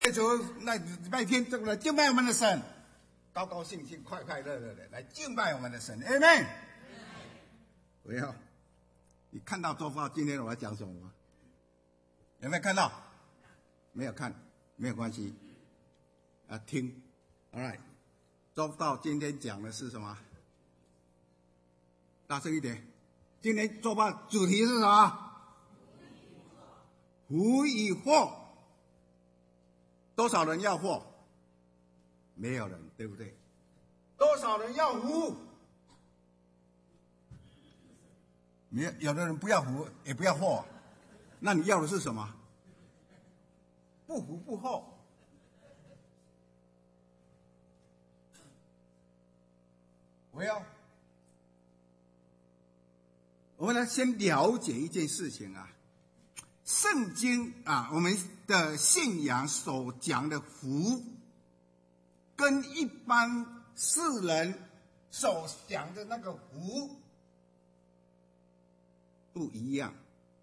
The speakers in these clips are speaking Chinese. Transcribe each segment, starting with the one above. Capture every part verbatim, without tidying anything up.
主，那礼拜天这个来敬拜我们的神，高高兴兴、快快乐乐的来敬拜我们的神 ，Amen。我要，你看到周报今天我要讲什么吗？有没有看到？没有看，没有关系，啊，听 ，All right。周报今天讲的是什么？大声一点！今天周报主题是什么？福与祸。多少人要祸？没有人，对不对？多少人要福？没有，有的人不要福，也不要祸。那你要的是什么？不福不祸。我要，我们来先了解一件事情啊。圣经啊，我们的信仰所讲的福，跟一般世人所讲的那个福不一样。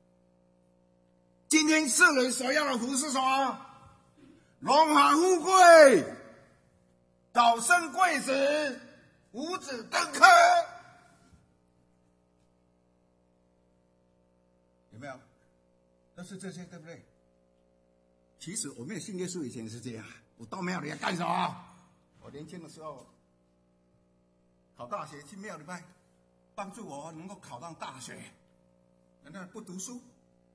今天世人所要的福是什么？荣华富贵，早生贵子，五子登科，有没有？都是这些，对不对？其实我没有信耶稣以前是这样，我到庙里要干什么？我年轻的时候考大学去庙里拜，帮助我能够考上大学。难道不读书？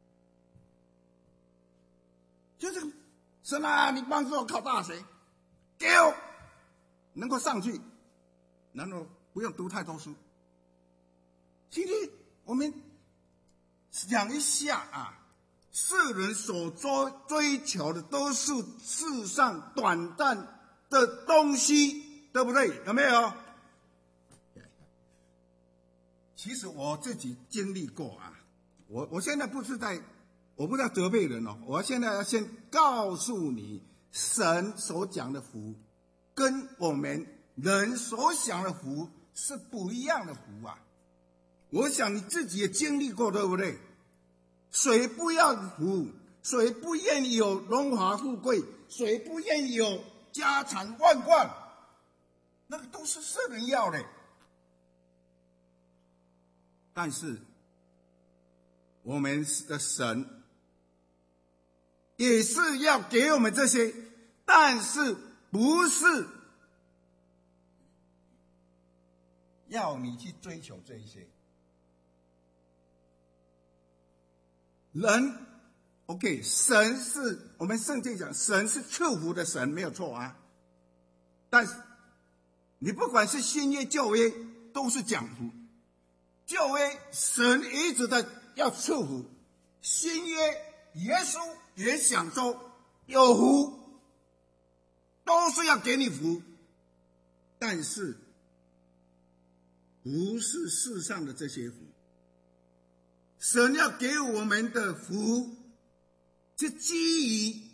就是神啊，你帮助我考大学，给我能够上去，然后不用读太多书。今天我们想一下啊。世人所追追求的都是世上短暂的东西，对不对？有没有？其实我自己经历过啊，我我现在不是在，我不是在责备人哦，我现在要先告诉你，神所讲的福，跟我们人所想的福是不一样的福啊。我想你自己也经历过，对不对？谁不要福？谁不愿意有荣华富贵？谁不愿意有家产万贯？那个都是世人要的。但是我们的神也是要给我们这些，但是不是要你去追求这一些。人 ，OK， 神是我们圣经讲，神是赐福的神，没有错啊。但是你不管是新约旧约，都是讲福。旧约神一直在要赐福，新约耶稣也想说有福，都是要给你福，但是不是世上的这些福。神要给我们的福，是基于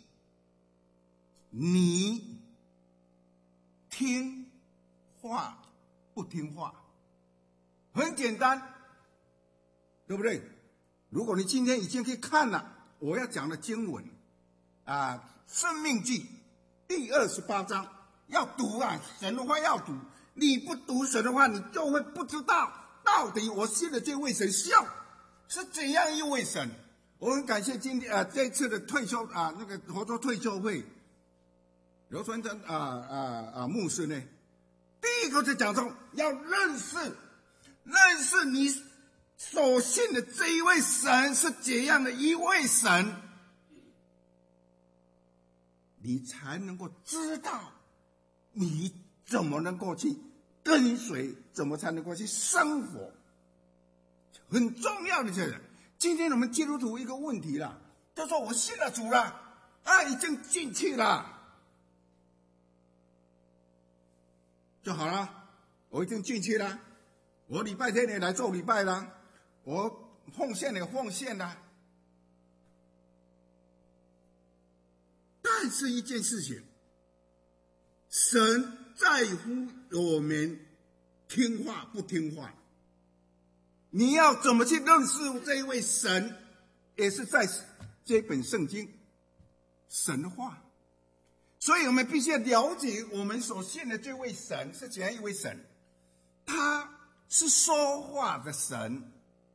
你听话不听话，很简单，对不对？如果你今天已经去看了我要讲的经文啊，《申命记》第二十八章，要读啊，神的话要读，你不读神的话，你就会不知道到底我信的这位神笑是怎样一位神。我很感谢今天啊这次的退休啊那个活捉退休会，刘传真啊啊啊牧师呢，第一个就讲说要认识认识你所信的这一位神是怎样的一位神，你才能够知道你怎么能够去跟随，怎么才能够去生活。很重要的是，今天我们基督徒一个问题了，就说我信了主了，啊，已经进去了，就好了，我已经进去了，我礼拜天也来做礼拜了，我奉献也奉献了。但是一件事情，神在乎我们听话不听话。你要怎么去认识这一位神，也是在这本圣经神话所以我们必须要了解我们所信的这位神是怎样一位神。他是说话的神，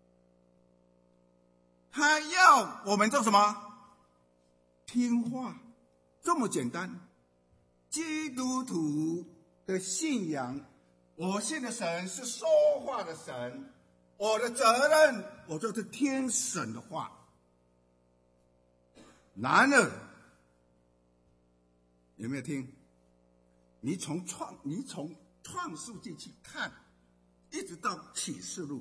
他要我们做什么？听话，这么简单。基督徒的信仰，我信的神是说话的神，我的责任我就是听神的话。然而有没有听？你从创你从创世纪去看，一直到启示录，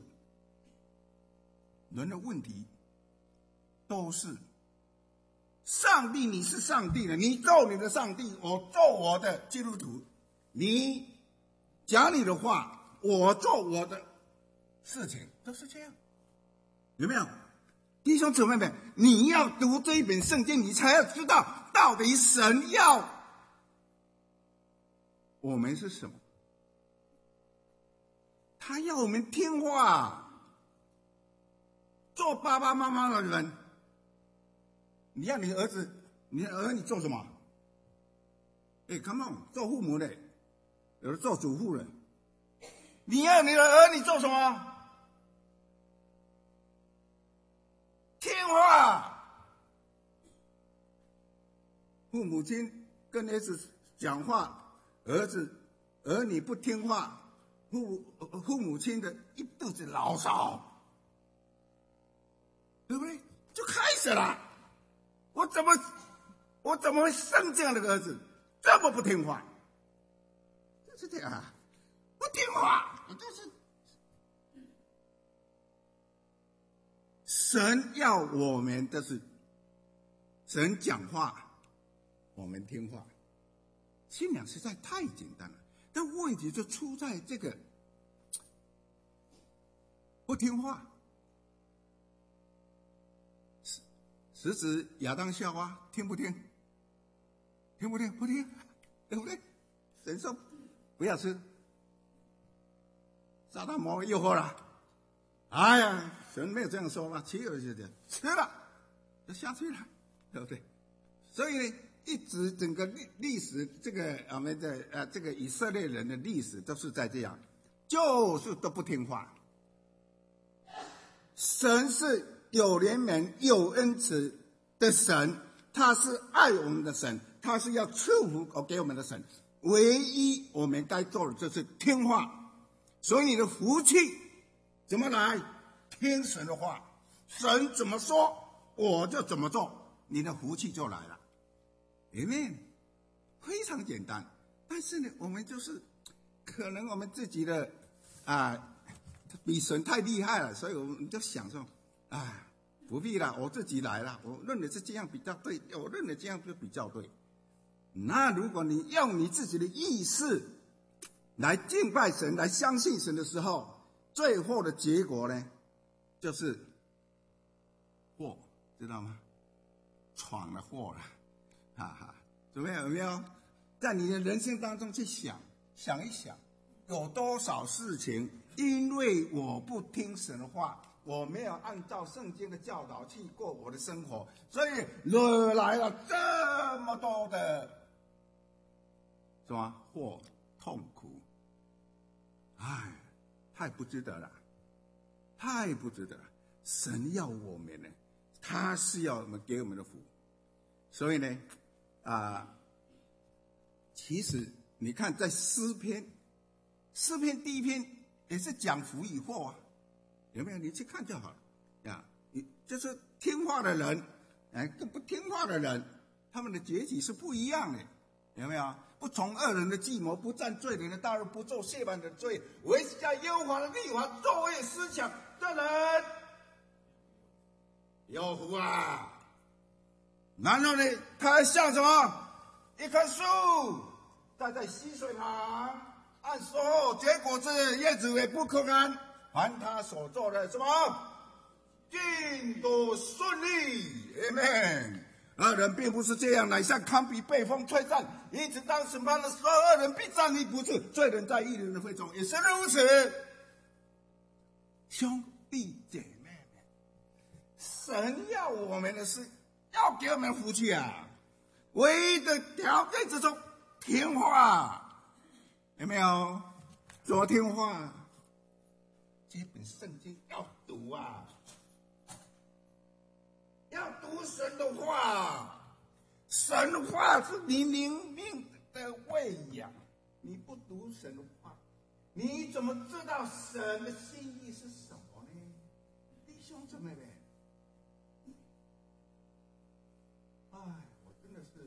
人的问题都是上帝，你是上帝的，你做你的上帝，我做我的基督徒。你讲你的话，我做我的事情，都是这样，有没有？弟兄姊妹们，你要读这一本圣经，你才要知道到底神要我们是什么。他要我们听话，做爸爸妈妈的人，你要你儿子，你的儿女做什么？哎 ，come on， 做父母的，有的做主妇的，你要你的儿女做什么？听话。父母亲跟儿子讲话，儿子儿女不听话，父父母亲的一肚子牢骚，对不对？就开始了。我怎么我怎么会生这样的儿子，这么不听话？就是这样啊，不听话，我就是神要我们的是神讲话，我们听话。信仰实在太简单了，但问题就出在这个不听话。时指亚当夏娃听不听？听不听？不听，对不对？神说不要吃，撒旦魔鬼诱惑了。哎呀，神没有这样说吧？岂有这样？吃了就下去了，对不对？所以呢，一直整个历历史，这个我们的呃这个以色列人的历史都是在这样，就是都不听话。神是有怜悯、有恩慈的神，他是爱我们的神，他是要赐福给我们的神。唯一我们该做的就是听话。所以你的福气怎么来？听神的话，神怎么说我就怎么做，你的福气就来了。Amen， 非常简单。但是呢，我们就是可能我们自己的啊。比神太厉害了，所以我们就想说，啊，不必了，我自己来了，我认为是这样比较对，我认为这样就比较对。那如果你用你自己的意识来敬拜神，来相信神的时候，最后的结果呢，就是祸，知道吗？闯了祸了，哈哈，有没有？有没有？在你的人生当中去想想一想，有多少事情？因为我不听神的话，我没有按照圣经的教导去过我的生活，所以惹来了这么多的什么祸痛苦。哎，太不值得了，太不值得了。神要我们呢，他是要我们给我们的福。所以呢，啊、呃，其实你看在诗篇，诗篇第一篇。也是讲福与祸啊，有没有？你去看就好了呀。你就是听话的人，哎，跟不听话的人，他们的结局是不一样的，有没有？不从恶人的计谋，不占罪人的道路，不做亵慢的罪，唯喜在耶和华的律法昼夜思想的人，有福啊！然后呢，他还像什么？一棵树栽在溪水旁。按说结果子，叶子也不可干，凡他所做的什么，尽都顺利。Amen。恶人并不是这样，乃像糠秕被风吹散，一直当审判的时候，恶人必站立不住，罪人在义人的会中也是如此。兄弟姐妹们，神要我们的是要给我们福气啊！ 唯一的条件之中，听话，有没有？怎么听话？这本圣经要读啊，要读神的话。神的话是你灵命的喂养，你不读神的话，你怎么知道神的心意是什么呢？弟兄姊妹们，哎，我真的是，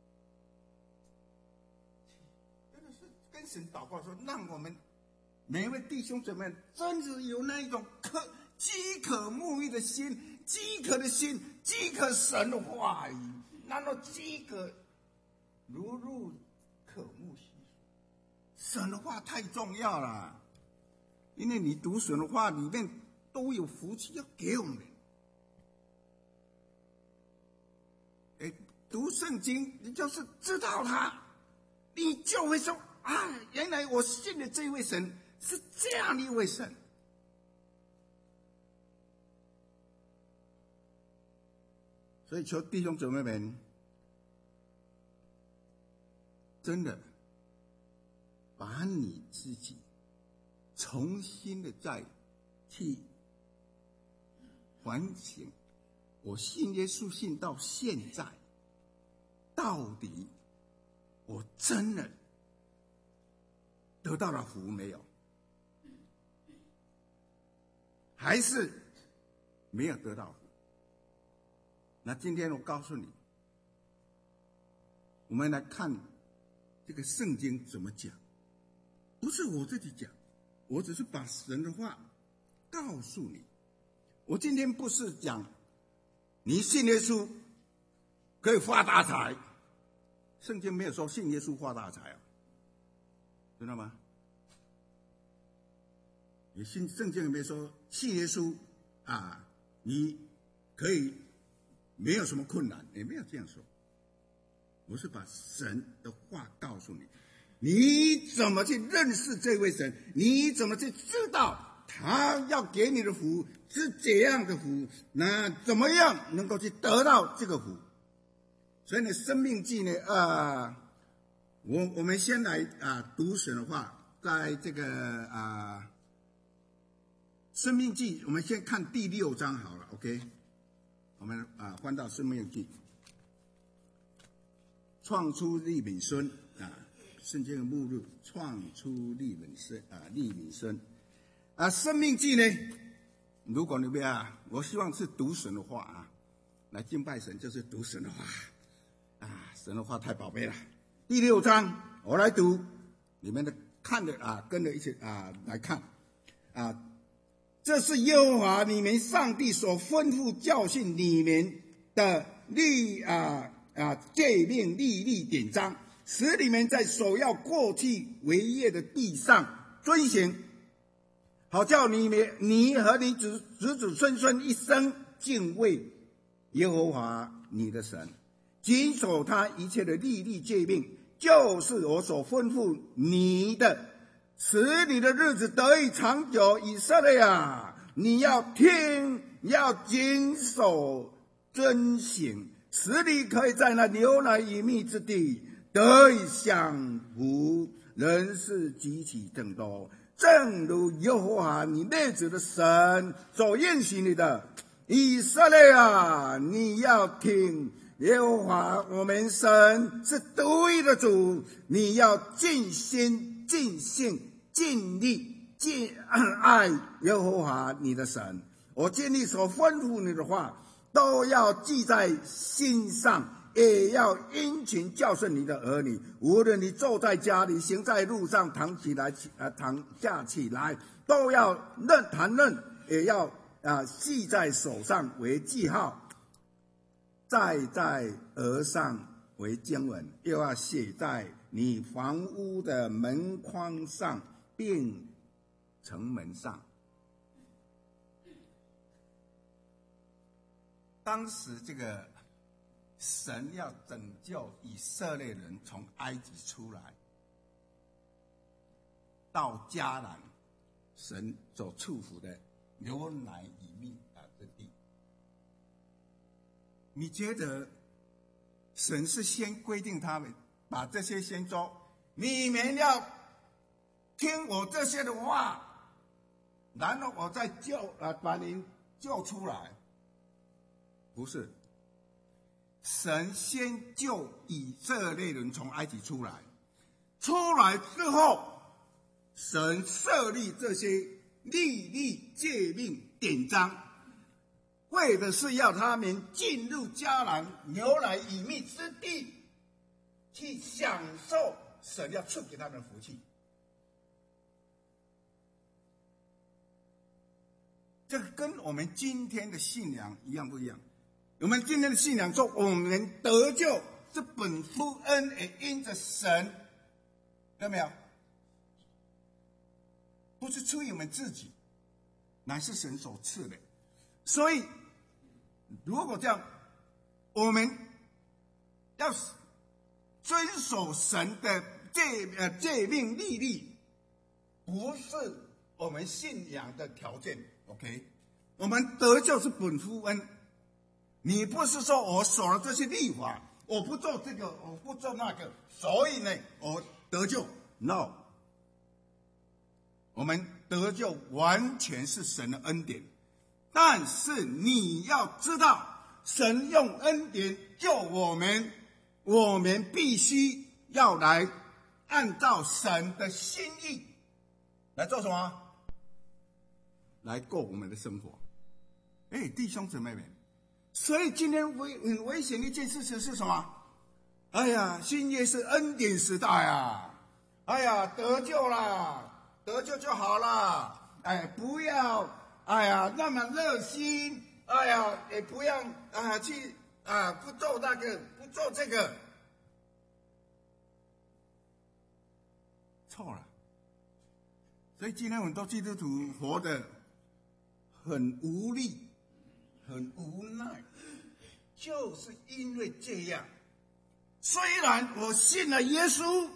真的是跟神祷告说，让我们每一位弟兄姊妹真是有那一种渴饥渴沐浴的心，饥渴的心，饥渴神的话语。难道饥渴如入渴慕溪水？神的话太重要了，因为你读神的话里面都有福气要给我们。哎，读圣经，你就是知道它，你就会说啊，原来我信的这位神是这样的一位神。所以求弟兄姊妹们，真的把你自己重新的再去反省，我信耶稣信到现在，到底我真的得到了福没有？还是没有得到福？那今天我告诉你，我们来看这个圣经怎么讲。不是我自己讲，我只是把神的话告诉你。我今天不是讲你信耶稣可以发大财，圣经没有说信耶稣发大财啊，知道吗？你信圣经也没有说信耶稣啊，你可以没有什么困难，也没有这样说。我是把神的话告诉你，你怎么去认识这位神？你怎么去知道他要给你的福是怎样的福？那怎么样能够去得到这个福？所以呢，生命记呢，呃，我我们先来啊、呃、读神的话，在这个啊、呃、生命记，我们先看第六章好了 ，OK。我们啊，翻到《申命记》，创出利民孙啊，圣经的目录，创出利民孙啊，利民孙啊，《申命记》呢，如果你们啊，我希望是读神的话啊，来敬拜神就是读神的话啊，神的话太宝贝了。第六章我来读，你们的看着啊，跟着一起啊来看啊。这是耶和华你们上帝所吩咐教训你们的律啊啊诫命律例典章，使你们在所要过去为业的地上遵行，好叫你们你和你子子子孙孙一生敬畏耶和华你的神，谨守他一切的律例诫命，就是我所吩咐你的，使你的日子得以长久。以色列啊，你要听，要谨守遵行，使你可以在那流奶与蜜之地得以享福，人是极其增多，正如耶和华你列祖的神所应许你的。以色列啊，你要听，耶和华我们神是独一的主，你要尽心尽性尽力尽爱耶和华你的神。我尽力所吩咐你的话都要记在心上，也要殷勤教训你的儿女，无论你坐在家里，行在路上，躺起来呃躺下起来，都要认谈论，也要啊系在手上为记号，戴在额上为经文，又要写在你房屋的门框上，并城门上。当时这个神要拯救以色列人从埃及出来，到迦南，神所祝福的流奶与蜜啊之地。你觉得神是先规定他们，把这些先说，你们要听我这些的话，然后我再救啊，把您救出来。不是，神先救以色列人从埃及出来，出来之后，神设立这些律例、诫命、典章，为的是要他们进入迦南牛奶与蜜之地，去享受神要赐给他们的福气。这个跟我们今天的信仰一样不一样？我们今天的信仰说，我们得救是本乎恩，也因着神，看到没有？不是出于我们自己，乃是神所赐的。所以，如果这样，我们要遵守神的诫呃诫命律例，不是我们信仰的条件。OK， 我们得救是本乎恩。你不是说我守了这些律法，我不做这个，我不做那个，所以呢，我得救 ？No， 我们得救完全是神的恩典。但是你要知道，神用恩典救我们，我们必须要来按照神的心意来做什么？来过我们的生活。哎，弟兄姊妹们，所以今天危很危险的一件事情是什么？哎呀，新约是恩典时代啊！哎呀，得救啦，得救就好了。哎，不要哎呀那么热心，哎呀也不要啊去啊不做那个不做这个，错了。所以今天很多基督徒活得很无力，很无奈，就是因为这样。虽然我信了耶稣，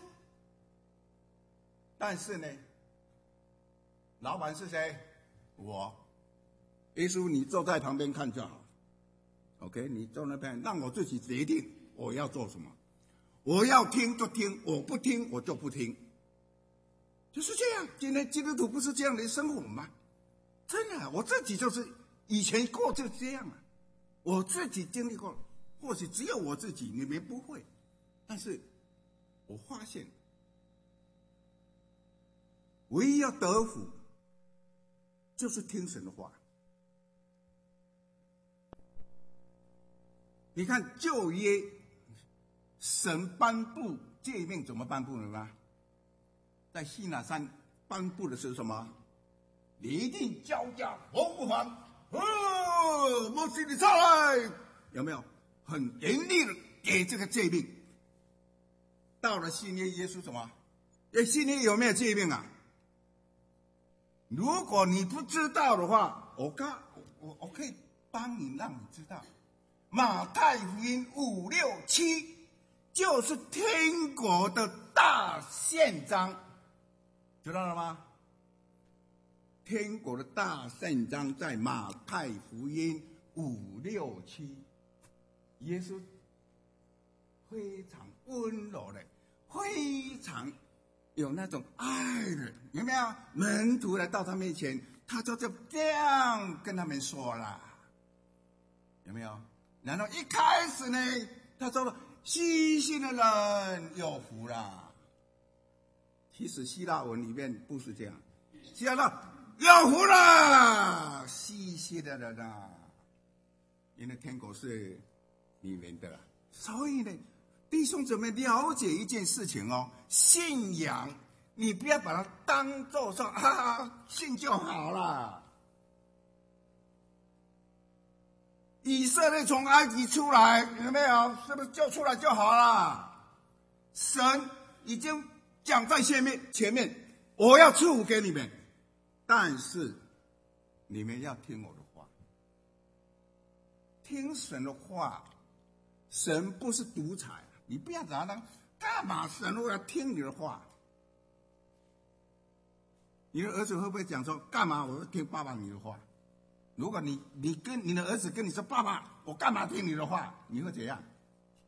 但是呢，老板是谁？我。耶稣，你坐在旁边看就好。OK， 你坐那边，让我自己决定我要做什么。我要听就听，我不听我就不听。就是这样。今天基督徒不是这样的生活吗？真的，我自己就是以前过就这样啊，我自己经历过，或许只有我自己，你们不会。但是我发现，唯一要得福，就是听神的话。你看旧约，神颁布诫命怎么颁布的吗？在西乃山颁布的是什么？你一定交加谋不还。哦，摩西你上来，有没有？很严厉的给这个诫命。到了新约，耶稣什么？哎，新约有没有诫命啊？如果你不知道的话，我刚我我可以帮你让你知道。马太福音五六七就是天国的大宪章，知道了吗？天国的大宪章在马太福音五六七，耶稣非常温柔的，非常有那种爱的，有没有？门徒来到他面前，他就这样跟他们说了，有没有？然后一开始呢，他说了：“细心的人有福了。”其实希腊文里面不是这样，希腊说有福了，细心的人啊，因为天国是你们的。所以呢，弟兄姊妹了解一件事情哦，信仰你不要把它当作说啊信就好了。以色列从埃及出来，有没有？是不是就出来就好了？神已经讲在前面，前面我要赐福给你们，但是你们要听我的话，听神的话。神不是独裁，你不要找他干嘛？神我要听你的话。你的儿子会不会讲说干嘛？我要听爸爸你的话？如果你你跟你的儿子跟你说爸爸，我干嘛听你的话？你会怎样？哎，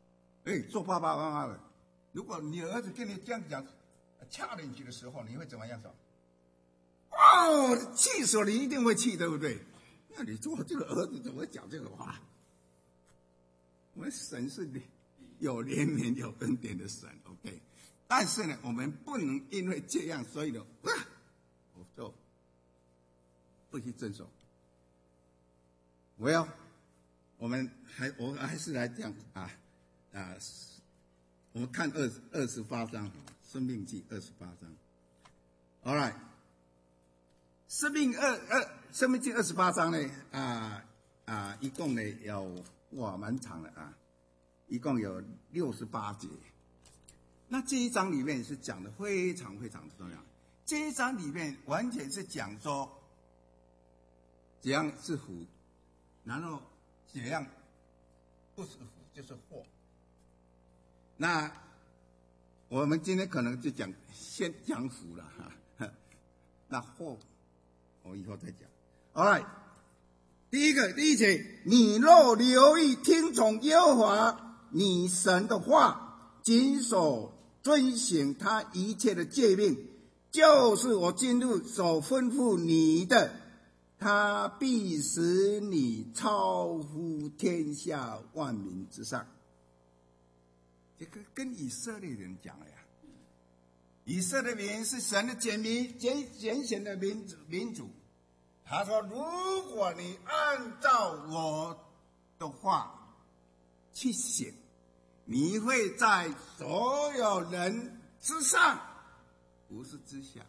哎，做爸爸妈妈的，如果你儿子跟你这样讲掐进去的时候，你会怎么样说？哦，气死我！你一定会气，对不对？那你做这个儿子怎么会讲这个话？我们神是有怜悯、有恩典的神 ，OK。但是呢，我们不能因为这样，所以呢，啊，我就不去遵守。我要，我们还我还是来讲啊啊，我们看二二十八章《生命记》二十八章。All right， 生命二二生命记二十八章呢啊啊，一共呢有哇蛮长的啊，一共有六十八节。那这一章里面是讲的非常非常的重要。这一章里面完全是讲说怎样是福，然后怎样不是福就是祸。那我们今天可能就讲先讲福了哈，那祸我以后再讲。All right， 第一个第一节，你若留意听从耶和华你神的话，谨守遵行他一切的诫命，就是我今日所吩咐你的，他必使你超乎天下万民之上。这个跟以色列人讲了呀，以色列民是神的拣民、拣拣选的民族民族。他说：“如果你按照我的话去行，你会在所有人之上，不是之下。”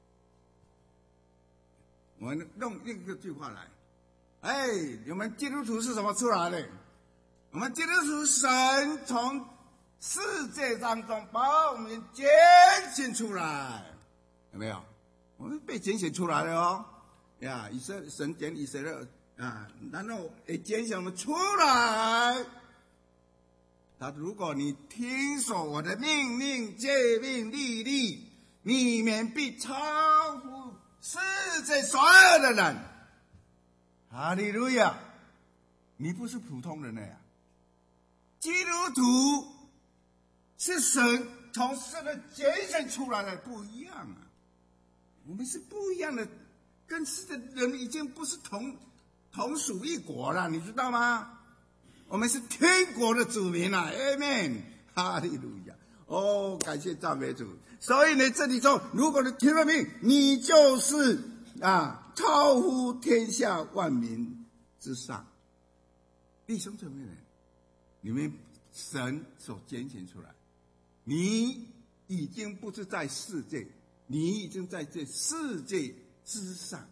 我们用另一句话来，哎，我们基督徒是怎么出来的？我们基督徒神从世界当中把我们拣选出来，有没有？我们被拣选出来了哦。呀，以色列神拣以色列啊，然后也拣选我们出来。他如果你听守我的命令、诫命、律例，你们必超乎世界所有的人。哈利路亚！你不是普通人了呀，基督徒是神从神的拣选出来的，不一样啊！我们是不一样的，跟世界人已经不是同同属一国了，你知道吗？我们是天国的子民啊 ，Amen， 哈利路亚！哦，感谢赞美主。所以呢，这里说，如果你听了命，你就是啊，超乎天下万民之上。弟兄姊妹们，你们神所拣选出来，你已经不是在世界，你已经在这世界之上，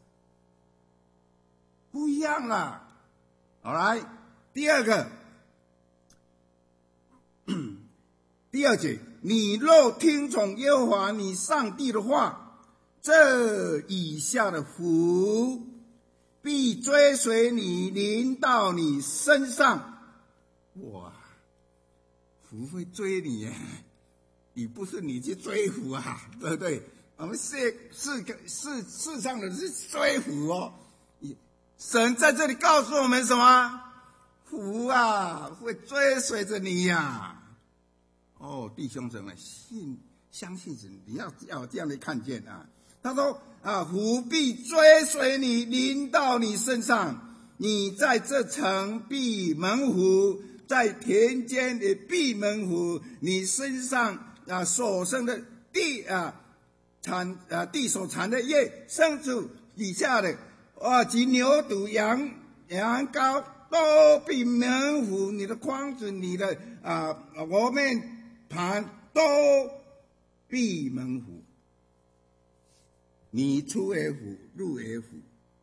不一样了。好来，第二个，第二节，你若听从耶和华你上帝的话，这以下的福必追随你，临到你身上。哇，福会追你耶，你不是你去追福啊，对不对？我们世世世世上的是追福哦。神在这里告诉我们什么？福啊，会追随着你呀、啊！哦，弟兄姊妹，信相信神，你要要这样的看见啊。他说啊，福必追随你，临到你身上。你在这城必蒙福，在田间也必蒙福。你身上啊所生的地啊产啊地所产的业，牲畜以下的啊及牛犊羊羊羔都必蒙福。你的筐子，你的啊锅面盘都必蒙福。你出也福，入也福。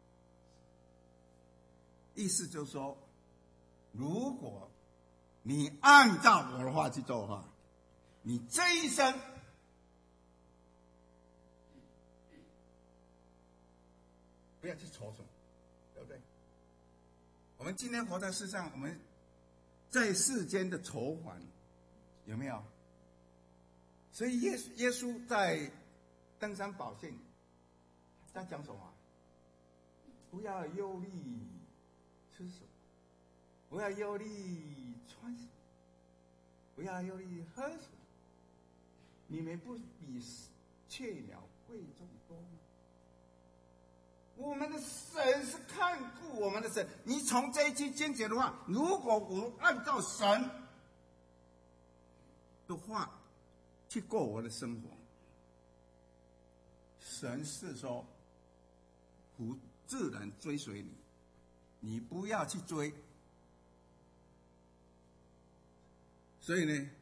意思就是说，如果你按照我的话去做的话，你这一生不要去愁什么，对不对？我们今天活在世上，我们在世间的愁烦有没有？所以耶稣耶稣在登山宝训在讲什么？不要忧虑吃什么，不要忧虑穿什么。 不要忧虑喝什么，你们不比雀鸟贵重多吗？我们的神是看顾我们的神。你从这一句经节的话，如果我们按照神的话去过我的生活，神是说福自然追随你，你不要去追。所以呢，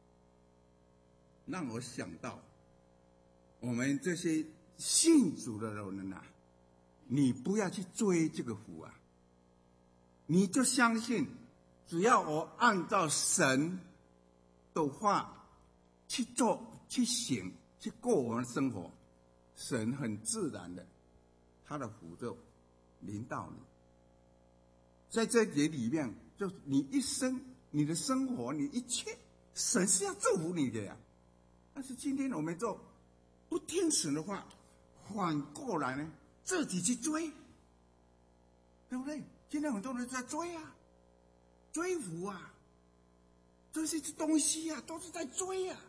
让我想到我们这些信主的人啊，你不要去追这个福啊，你就相信，只要我按照神的话去做、去行、去过我们的生活，神很自然的，他的福就临到你。在这节里面，就你一生、你的生活、你一切，神是要祝福你的呀。但是今天我们就不听神的话，反过来呢，自己去追，对不对？今天很多人在追啊，追福啊，这些东西啊，都是在追啊。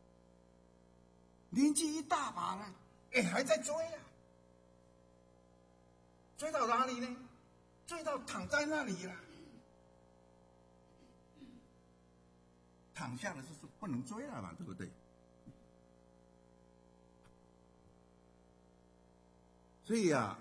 年纪一大把了，哎，还在追啊，追到哪里呢？追到躺在那里了。躺下的就是不能追了嘛，对不对？所以啊，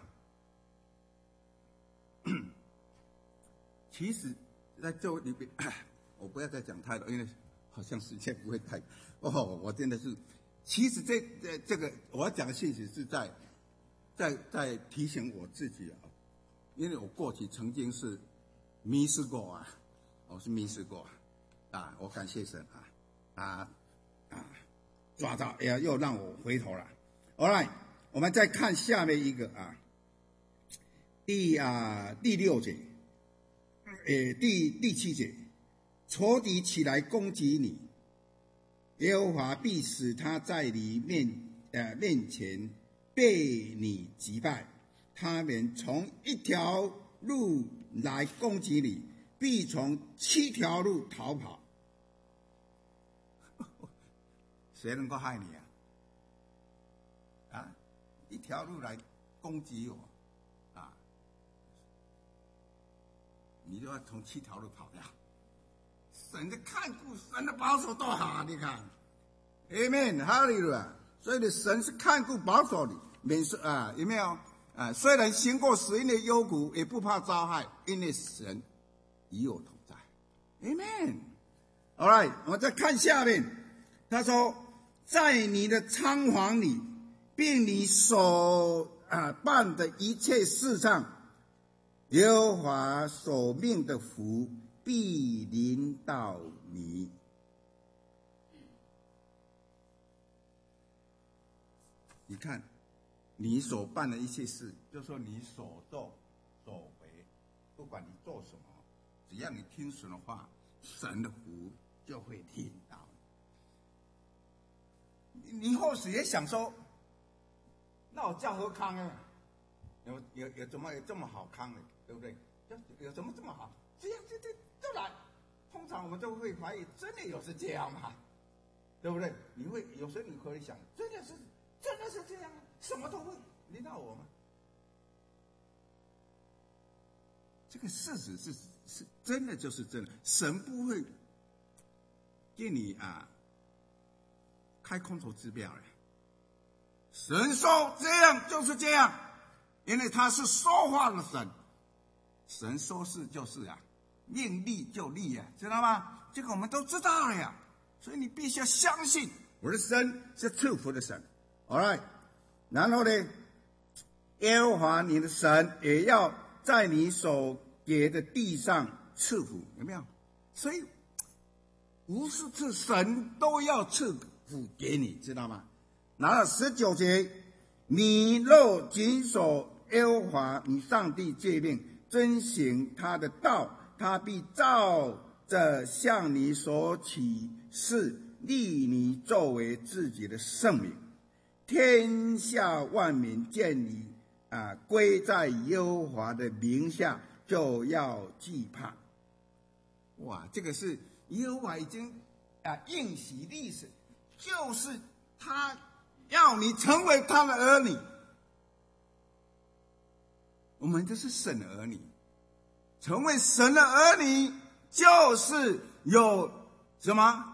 其实在这里边，我不要再讲太多，因为好像时间不会太哦。我真的是，其实这这这个我要讲的信息是在在在提醒我自己啊，因为我过去曾经是迷失过啊，我是迷失过啊，我感谢神啊啊啊，抓到也又让我回头了。All right。我们再看下面一个啊，第啊第六节，呃第第七节，仇敌起来攻击你，耶和华必使他在你面呃面前被你击败。他们从一条路来攻击你，必从七条路逃跑。谁能够害你啊？啊？一条路来攻击我，啊，你就要从七条路跑掉。神的看顾，神的保守多好啊！你看 ，Amen， 哈利路亚。所以呢，神是看顾保守你，免受啊，有没有啊？虽然行过死荫的幽谷，也不怕遭害，因为神与我同在。Amen。All right， 我们再看下面，他说，在你的仓房里。并你所啊办的一切事上，耶和华所命的福必临到你。你看，你所办的一切事，就说你所作所为，不管你做什么，只要你听神的话，神的福就会临到你。你或许也想说，那我叫何康啊？有有有怎么有这么好康的，对不对？有有怎么这么好？这样这这就来，通常我们都会怀疑，真的有是这样吗？对不对？你会有时候你可以想，真的是真的是这样吗？什么都会临到我吗？这个事实是是真的，就是真的，神不会给你啊开空头支票的。神说这样就是这样，因为他是说话的神，神说是就是啊，命立就立啊，知道吗？这个我们都知道了呀，所以你必须要相信我的神是赐福的神。All right， 然后呢，耶和华你的神也要在你所给的地上赐福，有没有？所以无数次神都要赐福给你，知道吗？然后十九节，你若谨守耶和华你上帝诫命，遵行他的道，他必照着向你所起誓，立你作为自己的圣名。天下万民见你啊归在耶和华的名下，就要惧怕。哇，这个是耶和华已经啊应许的意思，就是他要你成为他的儿女。我们就是神的儿女，成为神的儿女就是有什么？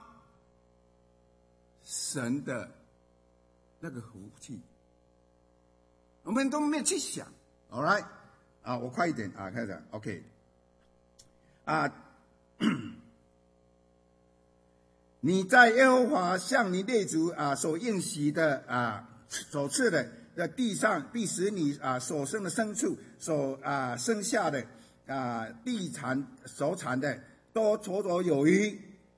神的那个福气，我们都没有去想。All right， 啊，我快一点啊，开始 ，OK， 啊，你在耶和华向你列祖啊所应许的啊所赐的的地上，必使你啊所生的牲畜所啊生下的啊地产所产的都绰绰有余。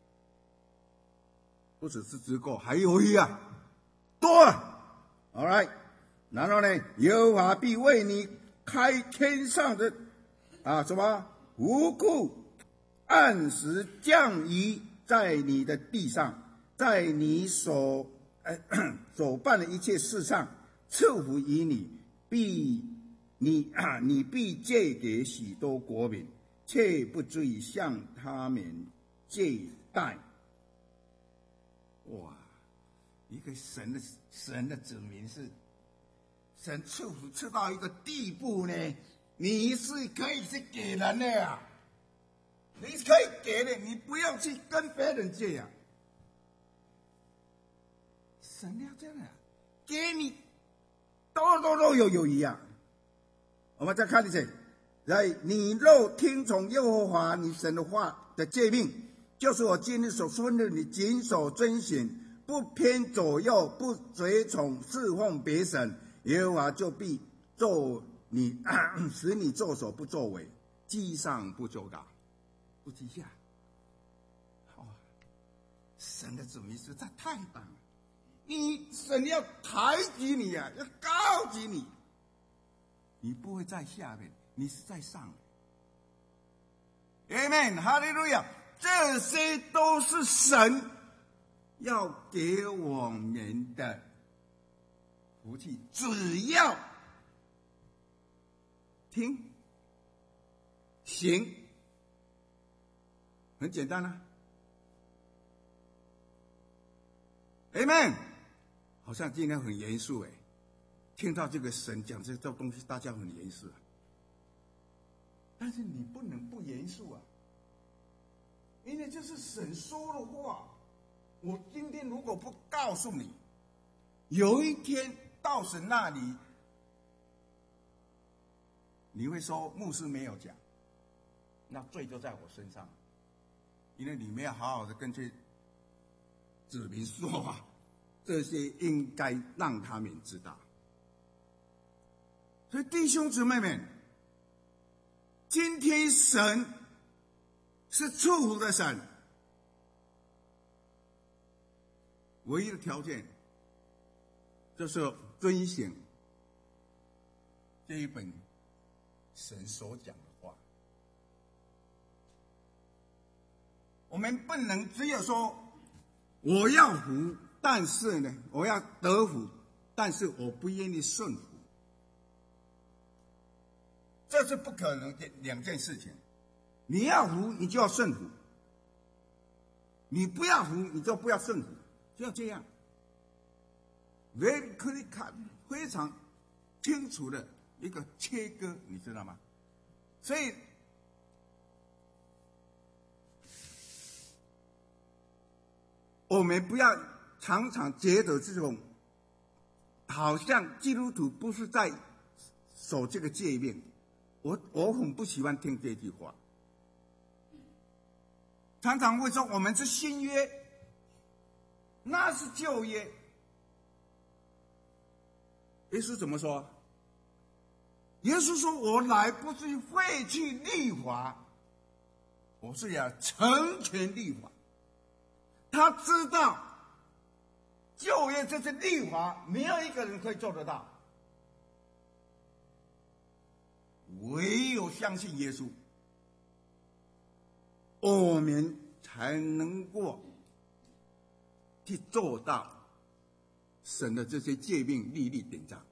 不只是只够，还有余啊，多了。All right， 然后呢，耶和华必为你开天上的啊什么无故按时降雨在你的地上，在你所呃所办的一切事上赐福于你，必你啊你必借给许多国民，却不至于向他们借贷。哇，一个神的神的子民是神赐福赐到一个地步呢，你是可以去给人的呀、啊，你是可以给的，你不要去跟别人借呀、啊。神要这样啊，给你多多都有有余啊。我们再看一次，来，你若听从耶和华你神的话的诫命。就是我今日所说的，你谨守遵行，不偏左右，不随从侍奉别神，耶和华就必做你，啊、使你作首不作尾，记上不周到，不记下。哦，神的子民实在太棒了！你神要抬举你啊，要高举你，你不会在下面，你是在上面。Amen， 哈利路亚。这些都是神要给我们的福气，只要听行，很简单啊。Amen， 好像今天很严肃哎，听到这个神讲这这东西，大家很严肃啊。但是你不能不严肃啊。因为这是神说的话，我今天如果不告诉你，有一天到神那里，你会说牧师没有讲，那罪就在我身上，因为你没有好好的跟这子民说话，这些应该让他们知道。所以弟兄姊妹们，今天神是祝福的神，唯一的条件就是遵行这一本神所讲的话。我们不能只有说我要福，但是呢，我要得福，但是我不愿意顺服，这是不可能的两件事情。你要服，你就要顺服；你不要服，你就不要顺服，就要这样。Very clear cut， 非常清楚的一个切割，你知道吗？所以，我们不要常常觉得这种好像基督徒不是在守这个诫命。我我很不喜欢听这句话。常常会说我们是新约，那是旧约。耶稣怎么说？耶稣说：“我来不是废去律法，我是要成全律法。”他知道旧约这些律法没有一个人可以做得到，唯有相信耶稣，我们才能够去做到神的这些诫命律例典章。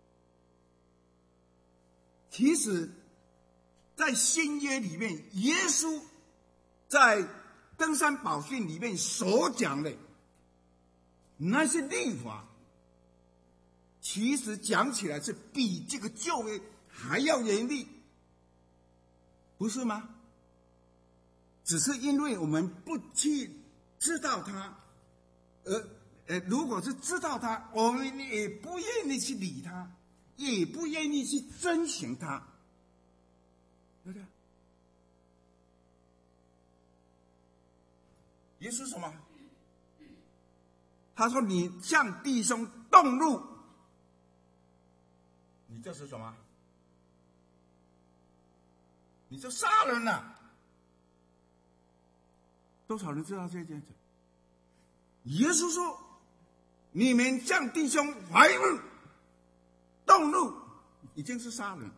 其实在新约里面，耶稣在登山宝训里面所讲的那些律法，其实讲起来是比这个旧约还要严厉，不是吗？只是因为我们不去知道它，而呃，如果是知道它，我们也不愿意去理它，也不愿意去遵循它，对不对？耶稣什么？他说：“你向弟兄动怒，你这是什么？你就杀人了。”多少人知道这件事？耶稣说：“你们向弟兄怀怒、动怒，已经是杀人。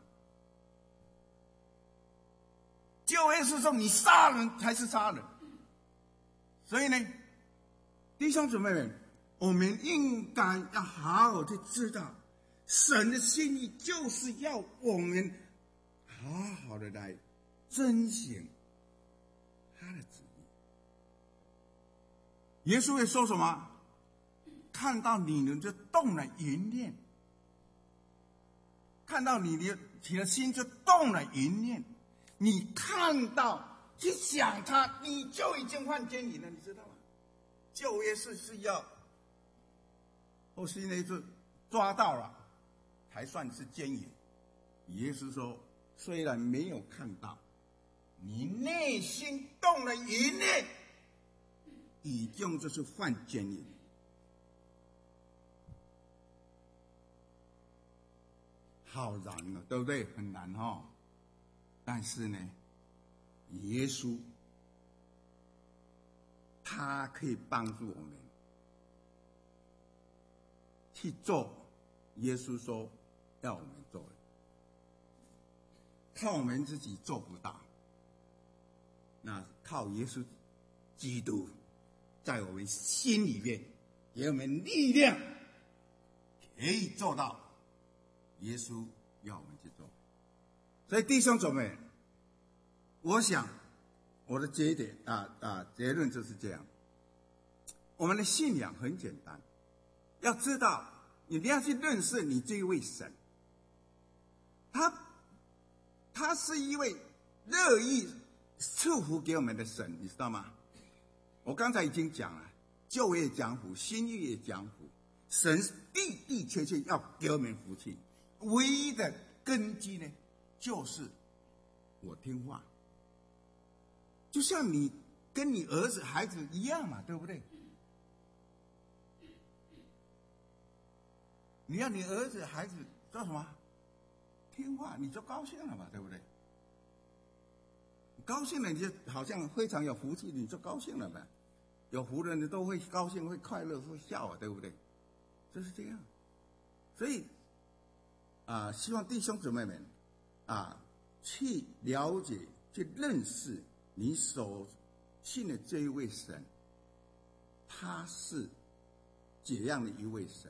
旧约是说你杀人才是杀人。”所以呢，弟兄姊妹们，我们应该要好好的知道，神的心意就是要我们好好的来遵行他的旨意。耶稣也说什么？看到你们就动了淫念，看到你的你的心就动了淫念，你看到。去想他，你就已经犯奸淫了，你知道吗？旧约是是要，后期呢是抓到了，才算是奸淫。耶稣说，虽然没有看到，你内心动了淫念，已经就是犯奸淫。好难啊，对不对？很难哈、哦。但是呢。耶稣，他可以帮助我们去做耶稣说要我们做的，靠我们自己做不到，那靠耶稣基督在我们心里面给我们力量，可以做到耶稣要我们去做。所以弟兄姊妹，我想，我的结点啊啊结论就是这样。我们的信仰很简单，要知道，你要去认识你这一位神，他他是一位乐意赐福给我们的神，你知道吗？我刚才已经讲了，旧约讲福，新约也讲福，神的的确确要给我们福气，唯一的根基呢，就是我听话。就像你跟你儿子、孩子一样嘛，对不对？你要你儿子、孩子做什么？听话，你就高兴了嘛，对不对？高兴了，你就好像非常有福气，你就高兴了呗。有福的人都会高兴、会快乐、会笑啊，对不对？就是这样。所以啊，希望弟兄姊妹们啊，去了解、去认识。你所信的这一位神，他是怎样的一位神？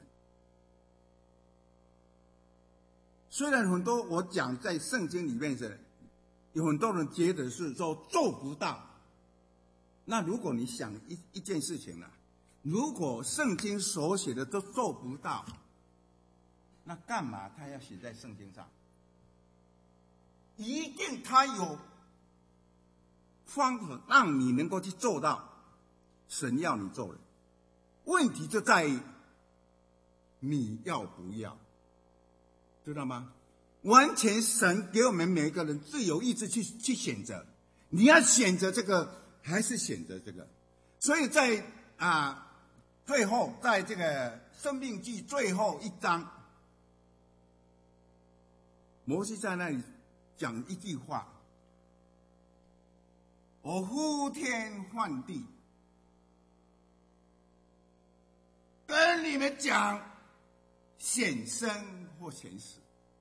虽然很多我讲在圣经里面是，有很多人觉得是说做不到。那如果你想一一件事情呢、啊，如果圣经所写的都做不到，那干嘛他要写在圣经上？一定他有方法让你能够去做到神要你做的，问题就在于你要不要，知道吗？完全神给我们每一个人自由意志去去选择，你要选择这个还是选择这个？所以在啊最后，在这个申命记最后一章，摩西在那里讲一句话。我呼天唤地，跟你们讲，显生或显死。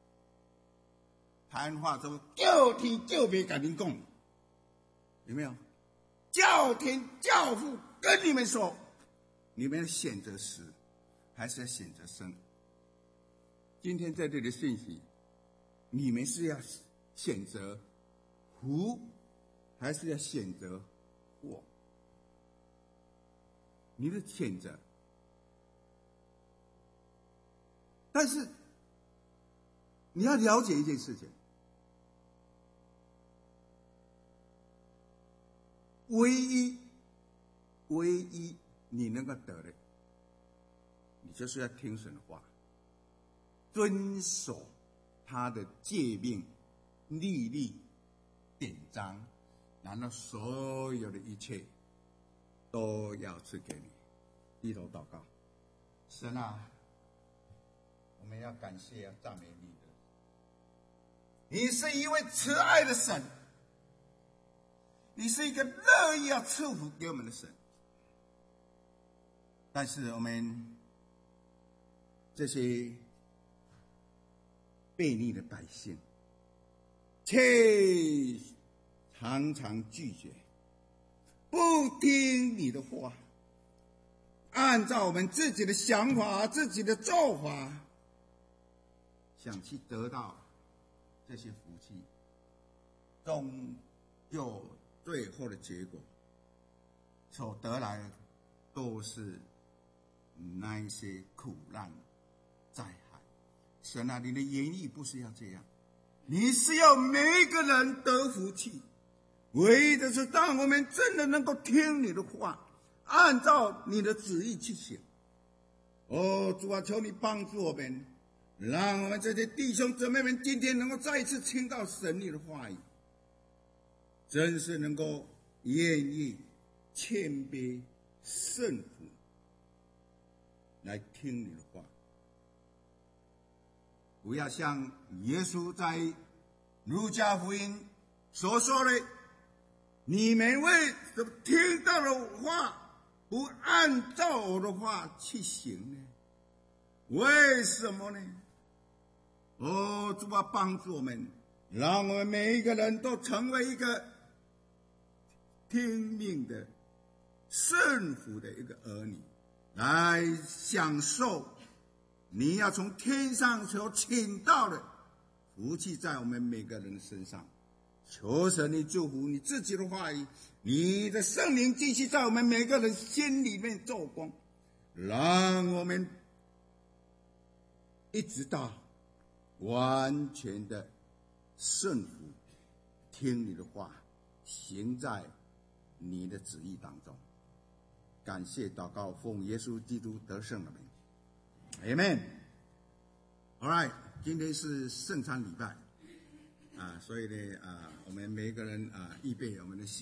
台湾话说叫天叫别跟您讲，有没有？叫天叫父跟你们说，你们要选择死，还是要选择生？今天在这里的信息，你们是要选择福，还是要选择祸？ 你的选择。但是你要了解一件事情，唯一唯一你能够得的，你就是要听神的话，遵守他的诫命、律例、典章，然后所有的一切都要赐给你。低头祷告，神啊，我们要感谢、要赞美你的。你是一位慈爱的神，你是一个乐意要赐福给我们的神。但是我们这些悖逆的百姓，却常常拒绝，不听你的话，按照我们自己的想法、自己的做法，想去得到这些福气，终究最后的结果所得来的都是那一些苦难灾害。神啊，你的言意不是要这样，你是要每一个人得福气，唯一的是当我们真的能够听你的话，按照你的旨意去行。哦，主啊，求你帮助我们，让我们这些弟兄姊妹们今天能够再一次听到神你的话语，真是能够愿意谦卑顺服来听你的话，不要像耶稣在路加福音所说的，你们为什么听到的话不按照我的话去行呢？为什么呢？哦，主啊，帮助我们，让我们每一个人都成为一个听命的、顺服的一个儿女，来享受你要从天上所请到的福气在我们每个人的身上。求神你祝福你自己的话语，你的圣灵继续在我们每个人心里面做工，让我们一直到完全的顺服，听你的话，行在你的旨意当中。感谢祷告，奉耶稣基督得胜的名 ，Amen。All right， 今天是圣餐礼拜啊，所以呢啊，我们每一个人啊，预备我们的心。